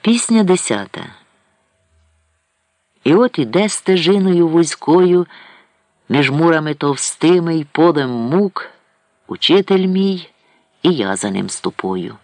Пісня 10. І от іде стежиною вузькою, між мурами товстими й полем мук, учитель мій, і я за ним ступою.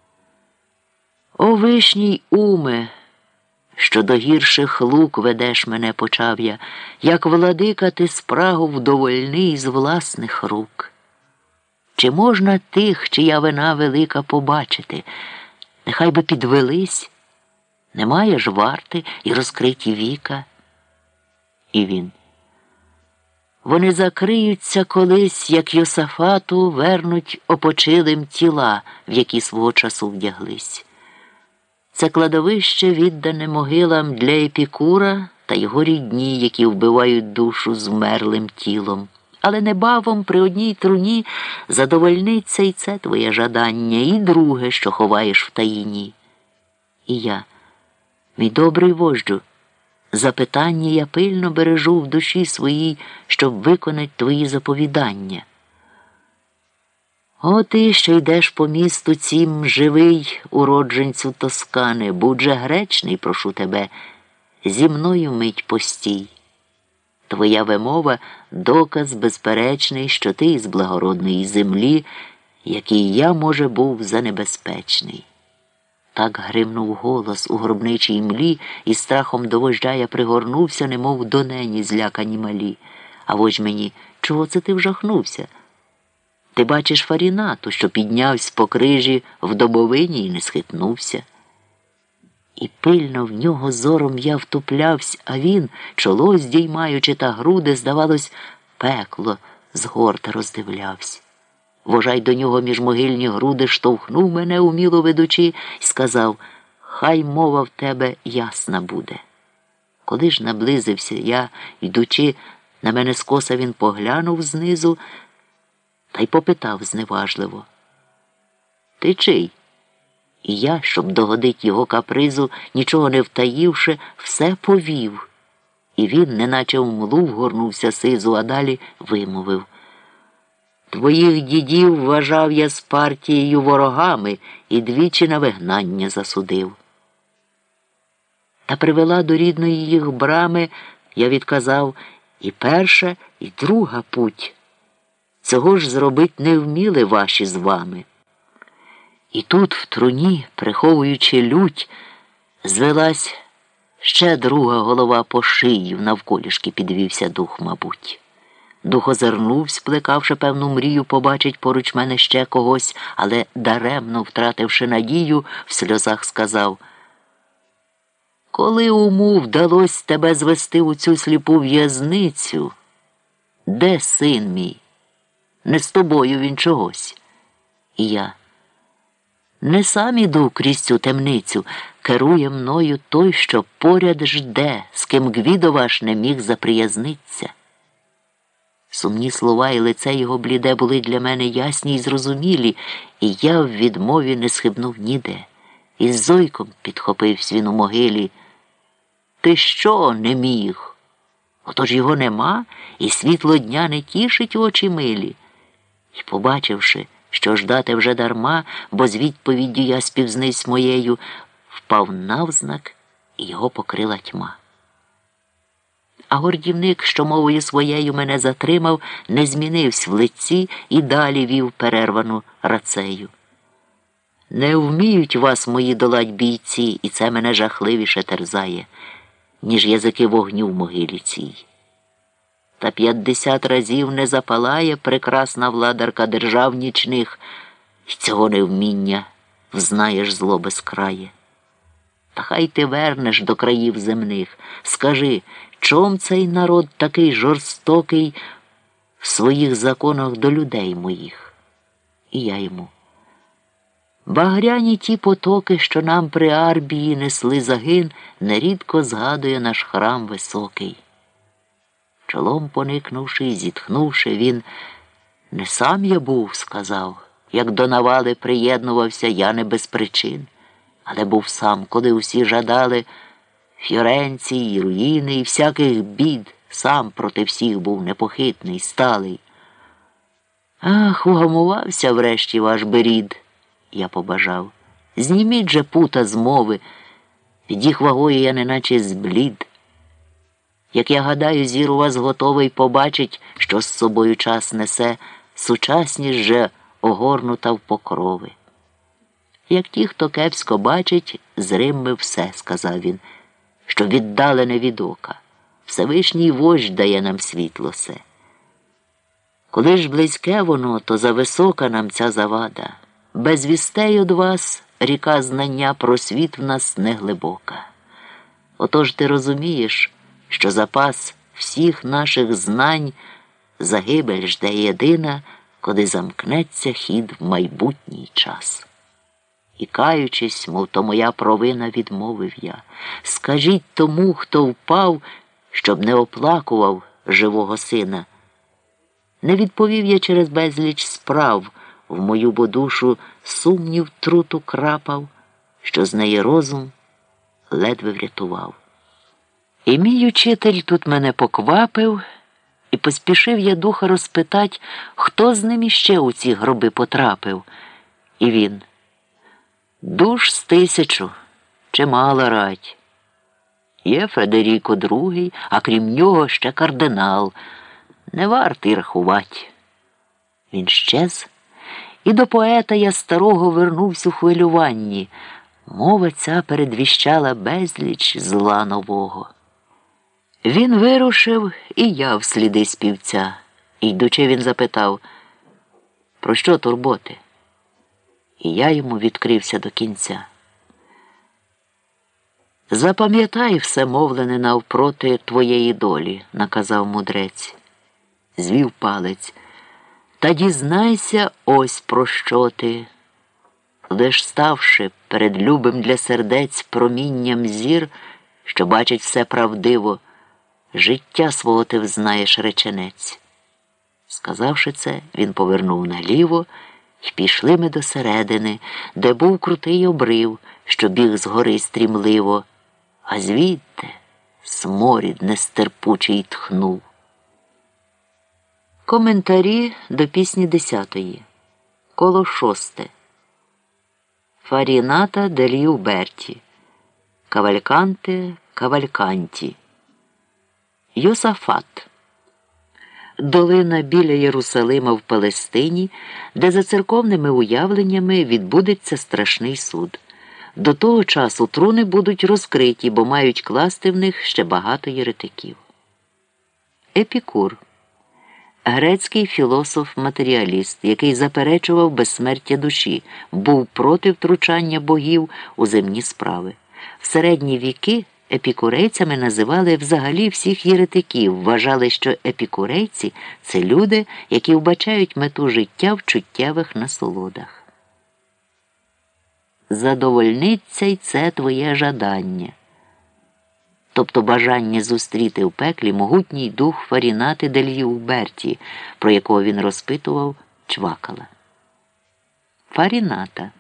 О вишній уме, що до гірших лук ведеш мене, почав я, як владика ти спрагу вдовольний з власних рук. Чи можна тих, чия вина велика, побачити? Нехай би підвелись, немає ж варти і розкриті віка. І він. Вони закриються колись, як Йосафату вернуть опочилим тіла, в які свого часу вдяглись. Це кладовище віддане могилам для Епікура та його рідні, які вбивають душу з вмерлим тілом. Але небавом при одній труні задовольниться і це твоє жадання, і друге, що ховаєш в таїні. І я, мій добрий вождю, запитання я пильно бережу в душі своїй, щоб виконати твої заповідання. О ти, що йдеш по місту цім, живий уродженцю Тоскани, будь же гречний, прошу тебе, зі мною мить постій. Твоя вимова – доказ безперечний, що ти із благородної землі, який я, може, був занебезпечний. Так гримнув голос у гробничій млі, і страхом до вождя я пригорнувся, немов до нені злякані малі. А вождь мені, чого це ти вжахнувся? Ти бачиш Фарінату, що піднявсь по крижі в добовині і не схитнувся. І пильно в нього зором я втуплявсь, а він, чоло здіймаючи та груди, здавалось, пекло з горта роздивлявсь. Вожай до нього між могильні груди штовхнув мене, уміло ведучи, й сказав, хай мова в тебе ясна буде. Коли ж наблизився я, йдучи, на мене скоса він поглянув знизу, та й попитав зневажливо. Ти чий? І я, щоб догодить його капризу, нічого не втаївши, все повів. І він, неначе в млу, вгорнувся сизу, а далі вимовив. Твоїх дідів вважав я з партією ворогами і двічі на вигнання засудив. Та привела до рідної їх брами, я відказав, і перша, і друга путь. Цього ж зробить не вміли ваші з вами. І тут в труні, приховуючи лють, звелась ще друга голова по шию, навколішки підвівся дух, мабуть. Дух озирнувсь, плекавши певну мрію, побачить поруч мене ще когось, але даремно, втративши надію, в сльозах сказав, коли уму вдалось тебе звести у цю сліпу в'язницю, де син мій? Не з тобою він чогось. І я. Не сам іду крізь цю темницю, керує мною той, що поряд жде, з ким Гвідо ваш не міг заприязниться. Сумні слова і лице його бліде були для мене ясні й зрозумілі, і я в відмові не схибнув ніде. І з зойком підхопився він у могилі. Ти що не міг? Отож його нема, і світло дня не тішить очі милі. І побачивши, що ждати вже дарма, бо з відповіддю я співзнись моєю, впав навзнак, і його покрила тьма. А гордівник, що мовою своєю мене затримав, не змінився в лиці і далі вів перервану рацею. Не вміють вас мої долать бійці, і це мене жахливіше терзає, ніж язики вогню в могилі цій. Та 50 разів не запалає прекрасна владарка держав нічних, і цього невміння взнаєш зло безкрає. Та хай ти вернеш до країв земних, скажи, чом цей народ такий жорстокий в своїх законах до людей моїх? І я йому. Багряні ті потоки, що нам при Арбії несли загин, нерідко згадує наш храм високий. Чолом поникнувши і зітхнувши, він «Не сам я був», сказав, «як до навали приєднувався я не без причин, але був сам, коли усі жадали Фьоренції, і руїни, і всяких бід, сам проти всіх був непохитний, сталий». «Ах, угамувався врешті ваш берід», я побажав, «зніміть же пута з мови, Під їх вагою я неначе зблід. Як я гадаю, зір у вас готовий побачить, що з собою час несе, сучасність же огорнута в покрови. Як ті, хто кепсько бачить, зримми все, сказав він, що віддалене від ока. Всевишній вождь дає нам світло се. Коли ж близьке воно, то зависока нам ця завада. Без вістей од вас ріка знання про світ в нас неглибока. Отож ти розумієш, що запас всіх наших знань загибель жде єдина, коли замкнеться хід в майбутній час. І каючись, мов то моя провина, відмовив я. Скажіть тому, хто впав, щоб не оплакував живого сина. Не відповів я через безліч справ, в мою бо душу сумнів труту крапав, що з неї розум ледве врятував. І мій учитель тут мене поквапив, і поспішив я духа розпитать, хто з ним іще у ці гроби потрапив. І він: душ з 1000, чимала рать. Є Федеріко II, а крім нього ще кардинал. Не вартий рахувати. Він щез, і до поета я старого вернувся у хвилюванні. Мова ця передвіщала безліч зла нового. Він вирушив, і я всліди співця. І йдучи, він запитав: про що турботи? І я йому відкрився до кінця. Запам'ятай все мовлене навпроти твоєї долі, наказав мудрець. Звів палець. Та дізнайся ось про що ти. Лиш ставши перед любим для сердець промінням зір, що бачить все правдиво, життя свого ти взнаєш реченець. Сказавши це, він повернув наліво, і пішли ми до середини, де був крутий обрив, що біг згори стрімливо, а звідти сморід нестерпучий тхнув. Коментарі до пісні 10. Коло 6. Фаріната дель Уберті. Кавальканте кавальканті. Йосафат. Долина біля Єрусалима в Палестині, де за церковними уявленнями відбудеться страшний суд. До того часу труни будуть розкриті, бо мають класти в них ще багато єретиків. Епікур. Грецький філософ-матеріаліст, який заперечував безсмертя душі, був проти втручання богів у земні справи. В середні віки епікурейцями називали взагалі всіх єретиків, вважали, що епікурейці – це люди, які вбачають мету життя в чуттєвих насолодах. Задовольниться й це твоє жадання. Тобто бажання зустріти в пеклі могутній дух Фарінати дель Уберті, про якого він розпитував Чвакала. Фаріната.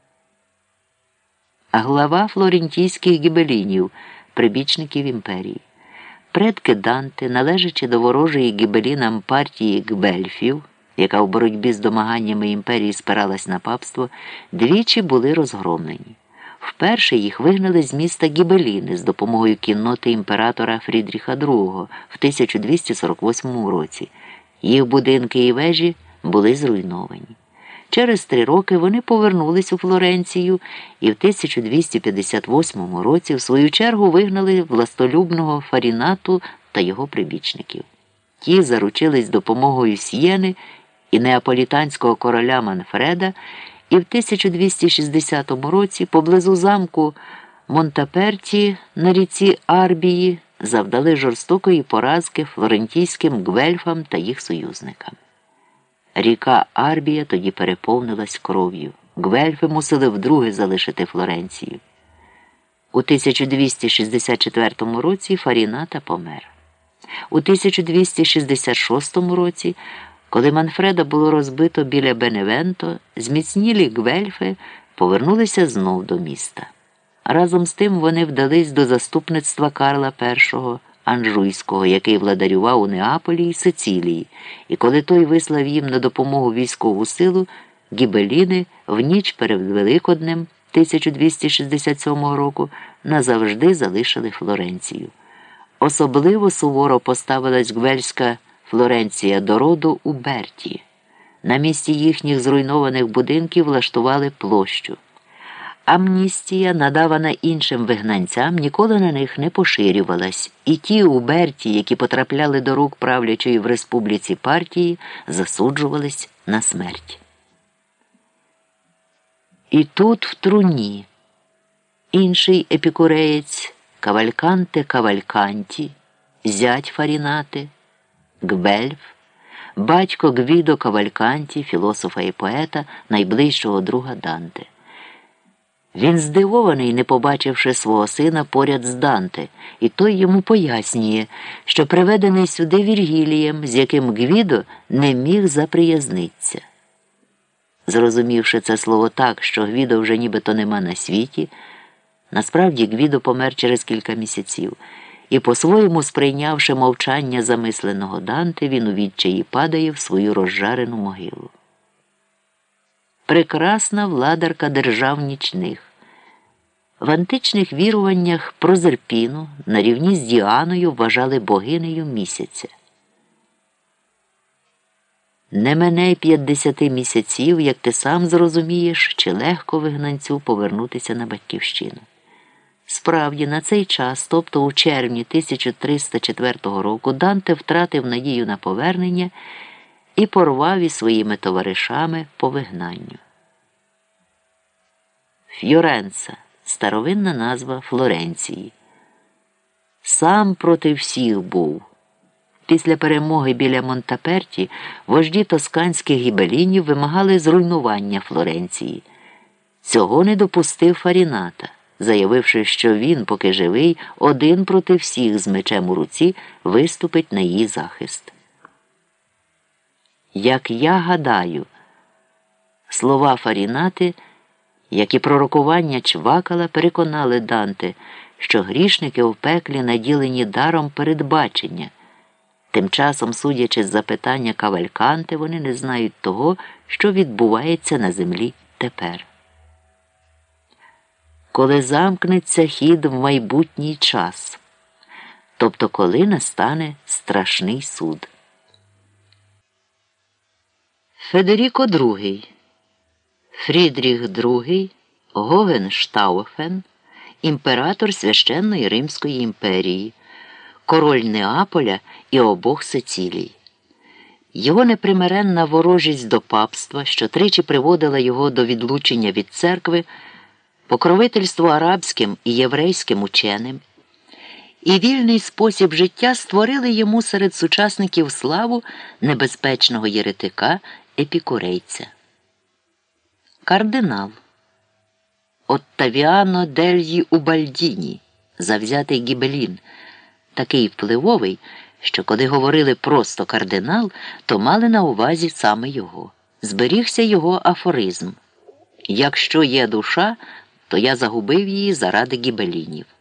Глава флорентійських гібелінів, прибічників імперії. Предки Данте, належачи до ворожої гібелінам партії гбельфів, яка в боротьбі з домаганнями імперії спиралась на папство, двічі були розгромлені. Вперше їх вигнали з міста Гібеліни з допомогою кінноти імператора Фрідріха II в 1248 році. Їх будинки і вежі були зруйновані. Через 3 роки вони повернулись у Флоренцію і в 1258 році в свою чергу вигнали властолюбного Фарінату та його прибічників. Ті заручились допомогою Сієни і неаполітанського короля Манфреда, і в 1260 році поблизу замку Монтаперті на ріці Арбії завдали жорстокої поразки флорентійським гвельфам та їх союзникам. Ріка Арбія тоді переповнилась кров'ю. Гвельфи мусили вдруге залишити Флоренцію. У 1264 році Фаріната помер. У 1266 році, коли Манфреда було розбито біля Беневенто, зміцнілі гвельфи повернулися знов до міста. Разом з тим вони вдались до заступництва Карла І Анжуйського, який владарював у Неаполі і Сицилії, і коли той вислав їм на допомогу військову силу, гібеліни в ніч перед Великоднем 1267 року назавжди залишили Флоренцію. Особливо суворо поставилась гвельська Флоренція до роду Уберті. На місці їхніх зруйнованих будинків влаштували площу. Амністія, надавана іншим вигнанцям, ніколи на них не поширювалась, і ті Уберті, які потрапляли до рук правлячої в республіці партії, засуджувались на смерть. І тут в труні інший епікуреєць Кавальканте Кавальканті, зять Фарінати, Гбельф, батько Гвідо Кавальканті, філософа і поета, найближчого друга Данте. Він здивований, не побачивши свого сина поряд з Данте, і той йому пояснює, що приведений сюди Віргілієм, з яким Гвідо не міг заприязнитися. Зрозумівши це слово так, що Гвідо вже нібито нема на світі, насправді Гвідо помер через кілька місяців, і по-своєму сприйнявши мовчання замисленого Данте, він у відчаї падає в свою розжарену могилу. Прекрасна владарка держав нічних. В античних віруваннях Прозерпіну на рівні з Діаною вважали богинею місяця. Не мене й 50 місяців, як ти сам зрозумієш, чи легко вигнанцю повернутися на батьківщину. Справді, на цей час, тобто у червні 1304 року, Данте втратив надію на повернення і порвав із своїми товаришами по вигнанню. Фьоренца – старовинна назва Флоренції. Сам проти всіх був. Після перемоги біля Монтаперті вожді тосканських гібелінів вимагали зруйнування Флоренції. Цього не допустив Фаріната, заявивши, що він, поки живий, один проти всіх з мечем у руці виступить на її захист. Як я гадаю, слова Фарінати, як і пророкування Чвакала, переконали Данте, що грішники в пеклі наділені даром передбачення. Тим часом, судячи з запитання Кавальканте, вони не знають того, що відбувається на землі тепер. Коли замкнеться хід в майбутній час, тобто коли настане страшний суд. Федеріко II, Фрідріх II, Гогенштауфен, імператор Священної Римської імперії, король Неаполя і обох Сицилій. Його непримиренна ворожість до папства, що тричі приводила його до відлучення від церкви, покровительство арабським і єврейським ученим, і вільний спосіб життя створили йому серед сучасників славу небезпечного єретика епікурейця. Кардинал Оттавіано дельї Убальдіні, завзятий гібелін, такий впливовий, що коли говорили просто кардинал, то мали на увазі саме його. Зберігся його афоризм: «Якщо є душа, то я загубив її заради гібелінів».